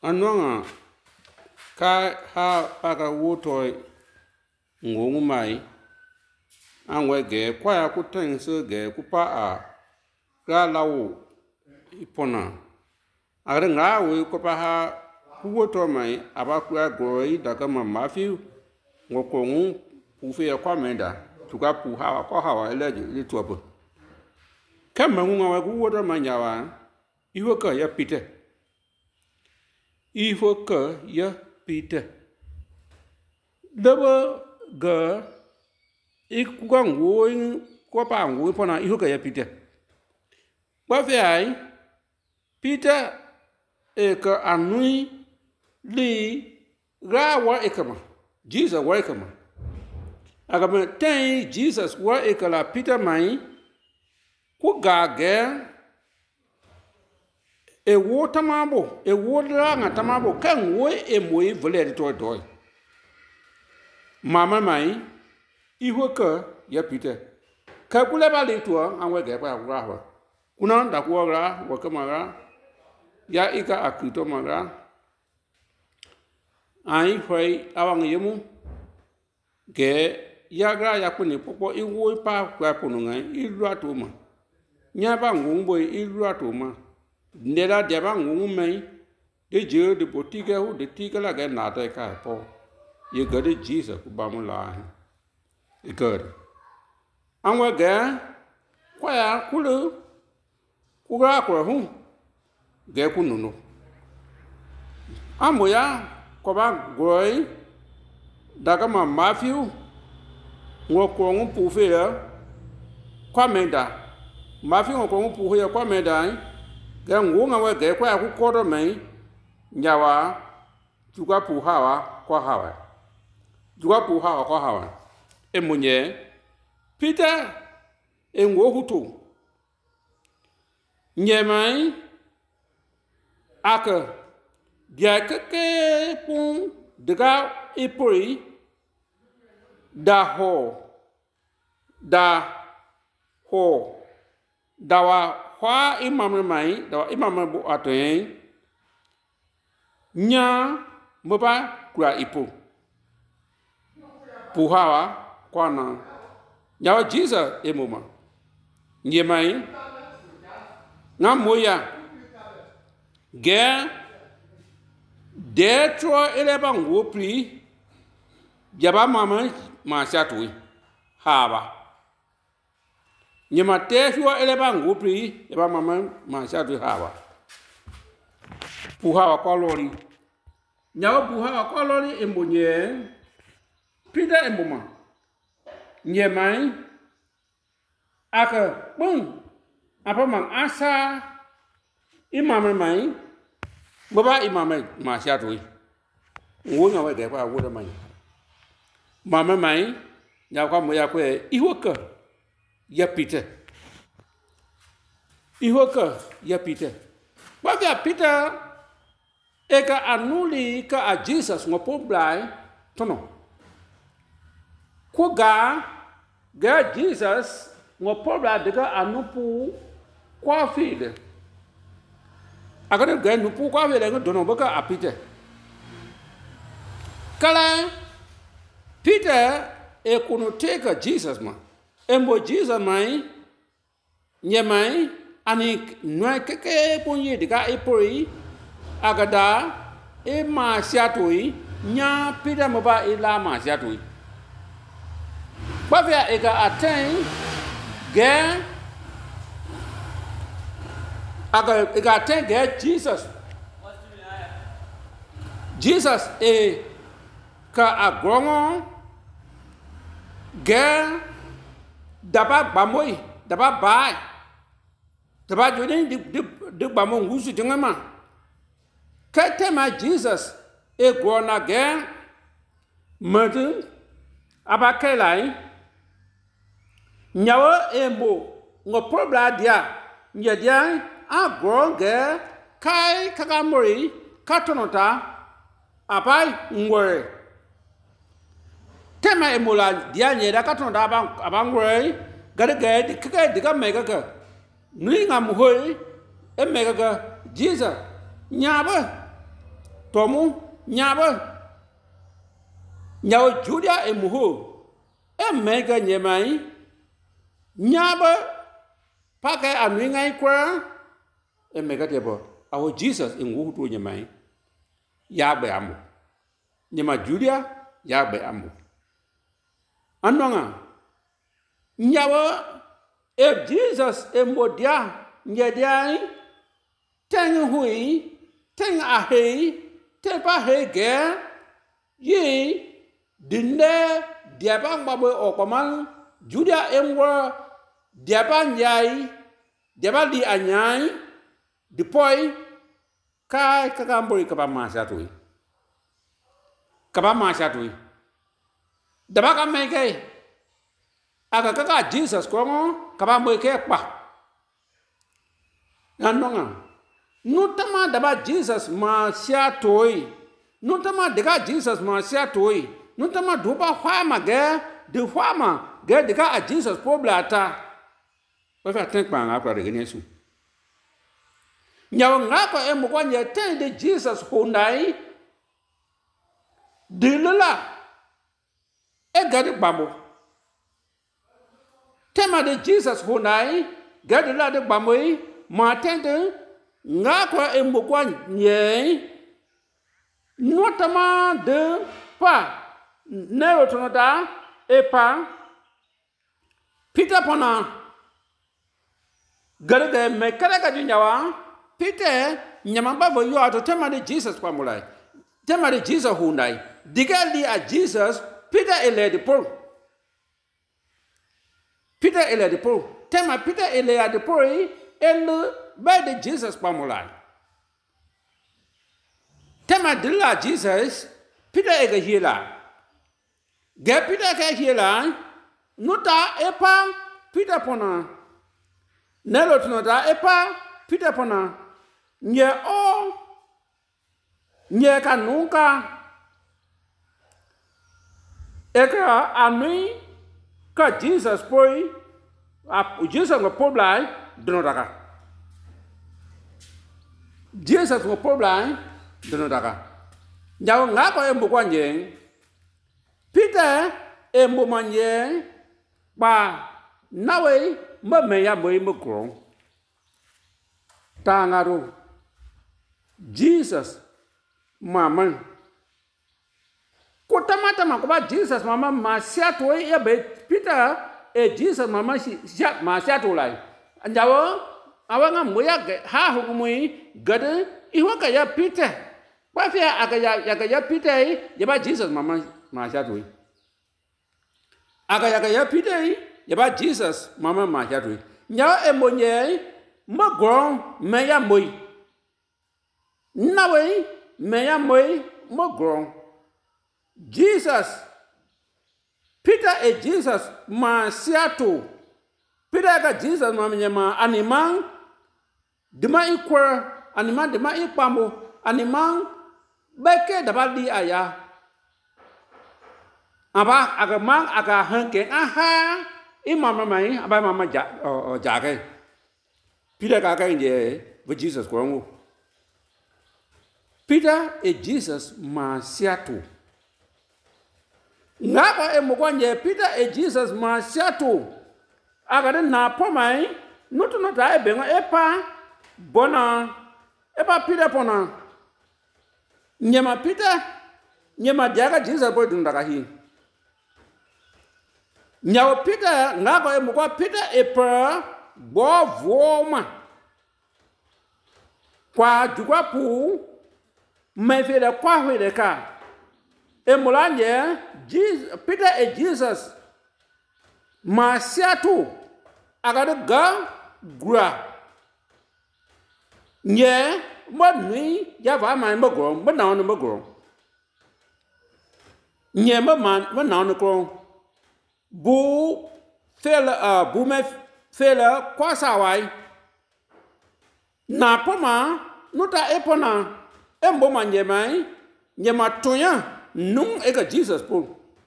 Anwanga ka ha para wotoi ngongu mai anwe ge kwa ya kutense ge kupa a ga lawo ipona are nga we ko pa ha kuwoto mai aba ku agoi daga ma Matthew ngokongu ufe ya kwa menda tuka pu ha ko ha wa ele tuapo kama ngunga wa kuwoto manyawa iwoka ya Peter iwoka ya Peter dabo ga ikugang woing ko pa ngui pona iwoka ya Peter ba fe ai Peter eka anui li ra wa ekama Jesus wa ekama agama ten Jesus wa ekala Peter mai ku gage e wo tamabo e wo ranga tamabo kan wo e moi voler to mama mai ihoka ya Peter ka kula ba le to anwe ge pa wa kuna nda ko ra wa kama ya ika akuto maga ai foi awang yemu ge ya gra ya kuni popo iwo pa kwa pununga ilu atuma nya ba ngumbo ilu atuma ndera de ba ngumme de je de botiga hu de tigala ga na ta ka po ye ga de Jesus ku ba mu la e ga anwa ga kwa ya kulu ku ga ko hu ge kununu amoya ko ba groi daga ma Matthew ngoko ngu fe ya kwa menda Matthew ngoko ngu fe ya kwa menda ge ngunga we ge kwa ku kodo mai nyawa tuka pu hawa kwa hawa tuka pu hawa kwa hawa emunye Peter engo hutu nyemai aka dia keke pun dega ipuri da ho dawa hwa imam mai dawa imam bu atwen nya moba kura ipu puhawa kwana nyawa Jesus emuma nyemai na moya ge detro eleba ngopri jaba mama ma chatui haba nyema tefio eleba ngopri jaba mama ma chatui haba puhawa kolori nyawa puhawa kolori embonye Peter emboma nyemai aka pung apa mang asa imam mai baba imam ma chatui ngona wa de pa wo de mai mama mai nya kwa mo ya kwe ihoka ya Peter ba ga Peter eka anuli ka a Jesus ngopo blai tono ko ga Jesus ngopo blai de ka anupu kwa fide agora ga nupu kwa fide ngo dono baka a Peter kala Peter e kuno teka Jesus ma embo Jesus mai nyemai ani noa keke ponye diga epori agada e ma siatoi nya Peter moba e la ma siatoi bavia ega aten ge aga ega aten ge Jesus e ka agrongo ge daba bamoi daba bai daba jodin de bamo ngusu jengama katema Jesus e gona ge madu abakelai nyawo embo ngo probla dia nyadia agro ge kai kagamori katonota abai ngwe tema emola dia nyeda katonda abangwe gade keke diga mega ka nui ngam hoi e mega ka Jesus nyaba tomu nyaba nyawo Judia e muho e mega nyemai nyaba paka anwi ngai kwa e mega tebo awo Jesus in wuto nyemai ya be amu nyema Judia ya be amu anonga nyawo if Jesus e modia nyediai teng hui teng ahe te pa hege yi dinde diaba ngbabe okwaman Judia emwa diaba nyai diaba li anyai dipoi kai kakambori kaba masatui daba ka meke aga kaka Jesus kongo kaba meke pa nanonga nutama daba Jesus ma siatoi nutama dega Jesus ma siatoi nutama duba hwama ge de hwama ge dega a Jesus poblata wa fa tank pa nga kwa de nesu nyawo nga ko e mo kwa nye ten de Jesus honai de lola e gadi bambo tema de Jesus honai gadi la de bambo ma ten de nga ko e mo kwa nye notama de pa nero tonoda e pa Peter pona gadi de me kala ga nyawa Peter nyamamba vo yo ato tema de Jesus kwa mulai tema de Jesus hundai digali a Jesus Peter ele de Paul tema Peter ele a de Paul ele ba de Jesus kwa mulai tema de la Jesus Peter ega hila ge Peter ka hila nuta epa Peter pona nelo tunota epa Peter pona nye ka nunca eka anui ka Jesus poi Jesus ngo poblai donodaka Jesus ngo poblai donodaka nyawo ngako embo kwanje Peter embo manje ba nawe mame ya boy mokro tangaro Jesus mama kotamata makoba Jesus mama masiato ya be Peter e Jesus mama masiato lai anjawo awanga moya ha hugumui gade ihoka ya Peter kwa fia akaya Peter ya ba Jesus mama masiato akaya ya Peter ya ba Jesus mama masiato nyawo emonye mogron meya moi nawe meya moi mogron Jesus Peter e Jesus ma siato Peter ka Jesus ma menyama animan dema ikwa animan dema ipamo animan beke dabali aya aba agamang aga hanke aha imama mai aba mama jage Peter ka ka inde with Jesus kwangu Peter e Jesus ma siato ngaba e mokwanje Peter e Jesus ma siato agade na pomai nutu no ta ebenga epa bona epa Peter pona nyema Peter nyema jaga Jesus boy dundaka hi nyawo Peter ngaba e mokwa Peter epa bo voma kwa jugwa pu mefere kwa hweleka emulanye Peter e Jesus masiatu agade ga gra nye modni ya va mai mogro modna no mogro nye mo na no ko bu fela bu me fela kwa sawai na poma nuta epona embo manje mai nyema tonya nung eka Jesus po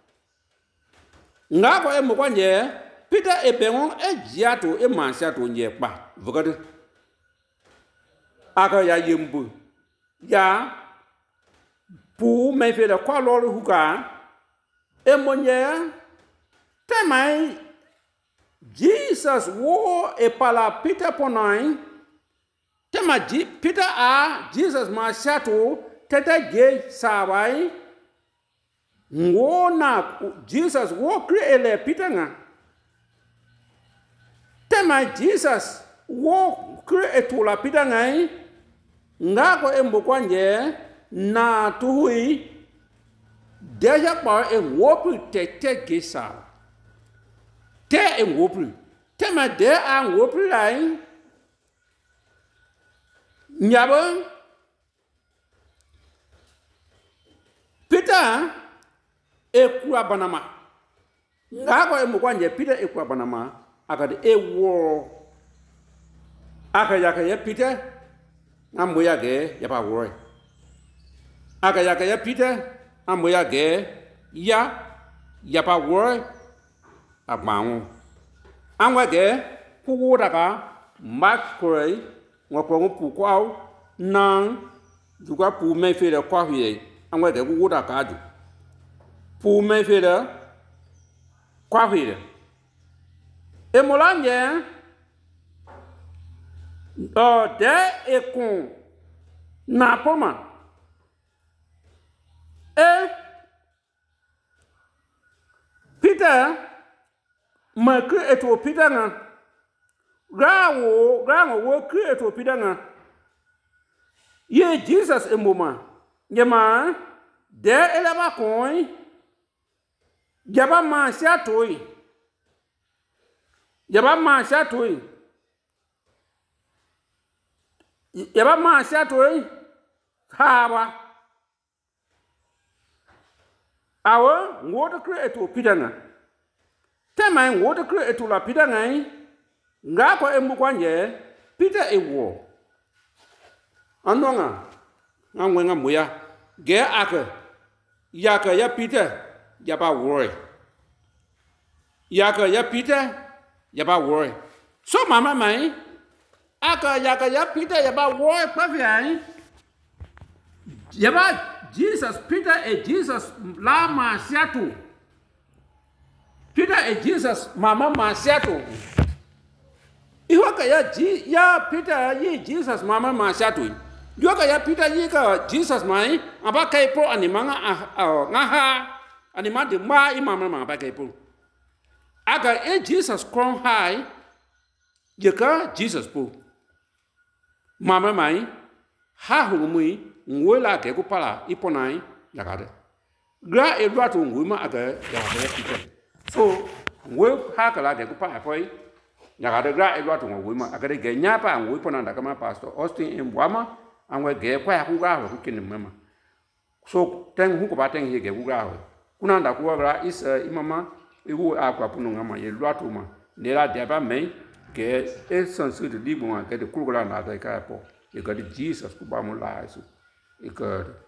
ngako embo kwanje Peter ebengon ejiato emansiato nyepa vugade aka ya yembu ya pu me fe le kwa lo huka e monye temai Jesus wo e pala Peter ponai tema Peter a Jesus ma shato tete ge sabai ngona Jesus wo creele Peter nga tema Jesus wo creetula Peter ngai ngako embokwanje na tuhui deja pa e wopu tete ge sa te e wopu tema de a wopu lai nyabo Peter ekura banama ngako embokwanje Peter ekura banama akade ewo akayaka ya Peter amoya ge ya ba woi akayaka ya Peter amoya ge ya ba woi agbawo anwa ge kuwo daga makroi ngoko pu kwao nang duga pu me fe de kwa hie anwa ge kuwo daga ju pu me fe de kwa hie emolanje de ekun na poma Peter ma kre eto Peter nga grawo wo kre eto Peter nga ye Jesus emoma yema de elaba coin jaba ma sha toy yaba ma sha toy yaba ma sha toy haba awo ngoto kre eto Peter nga tema ngoto kre eto la Peter nga ngako embukwanje Peter ewo anonga ngwenga moya ge aka yaka ya Peter yaba worry yaka ya Peter yaba worry so mama mai aka yaka ya Peter yaba worry paviai yaba Jesus Peter e Jesus la masiatu Peter e Jesus mama masiatu ihoka ya Peter ye Jesus mama masiatu yoka ya Peter ye ka Jesus mai aba kai pro animanga ngaha anima de ma imama ma aba kai pro aga e Jesus crown high yeka Jesus pro mama mai ha humui ngwela ke kupala iponai yakade gra e lwatu ngwima aga yakade Peter so ngwe ha kala ke kupala poi yakade gra e lwatu ngwima aga de nyapa ngwe ponanda kama pastor Austin Mbwama angwe ge kwa kuga ho kini mama so ten hu ko bateng ye ge kuga ho kunanda kuwa is imama iwu akwa punu ngama ye lwatu ma ne la de ba me ge essence de libo ma ge de kugula na ga ka po ye ga de Jesus ku ba mu la so e ga